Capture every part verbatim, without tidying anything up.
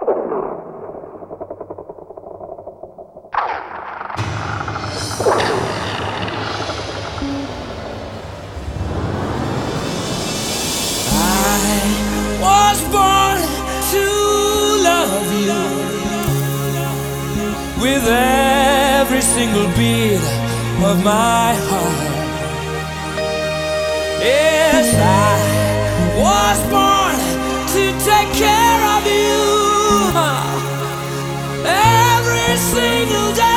Was born to love you with every single beat of my heart. Yes, I was born to take care of you every single day.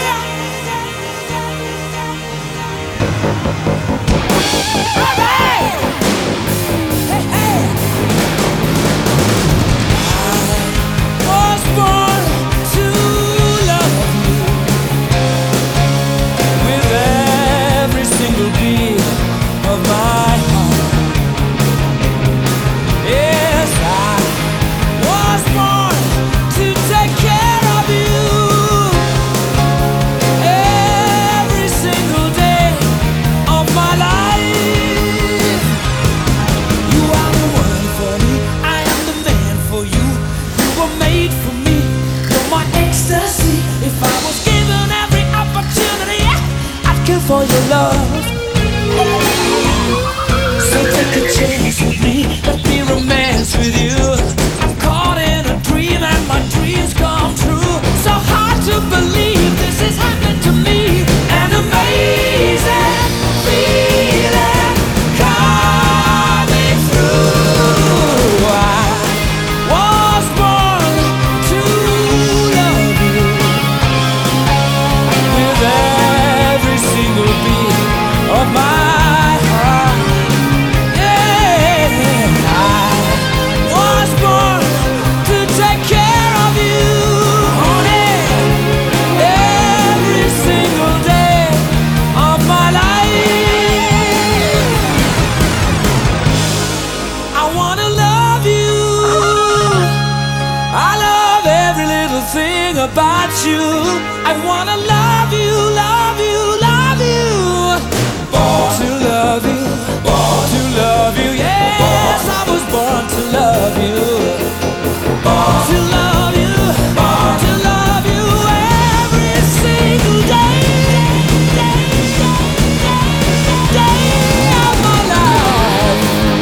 Hey, hey, hey. Was born to love you with every single beat of my heart. Yes, I was born to take care of you every single day of my life. You are the one for me, I am the man for you. You were made for me, you're my ecstasy. If I was given every opportunity, I'd kill for your love. So take a chance with me, let me romance with you. I'm caught in a dream and my dreams come true. So hard to believe this is happening to me. An amazing feeling coming through. I was born to love you with every single beat of my heart. Yeah, I was born to take care of you, honey, every single day of my life. I wanna love you. I love every little thing about you. I wanna love you, love you, love you. Born to love you, born to love you. Yes, I was born to love you. Born to love you, born to love you every single day, day, day, day of my life.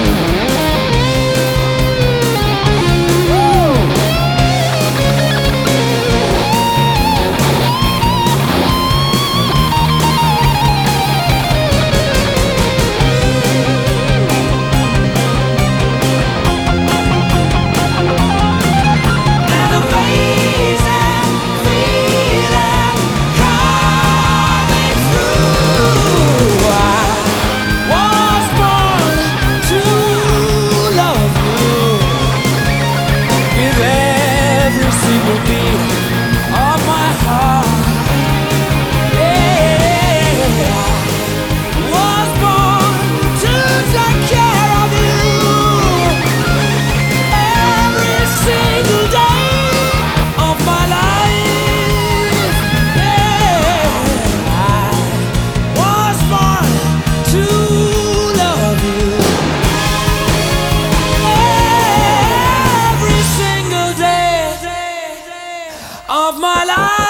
An amazing feeling coming through. I was born to love you with every single beat of my heart. Yeah, I was born to take care of you every single day of my life. Yeah, I was born to love you every single day of my life.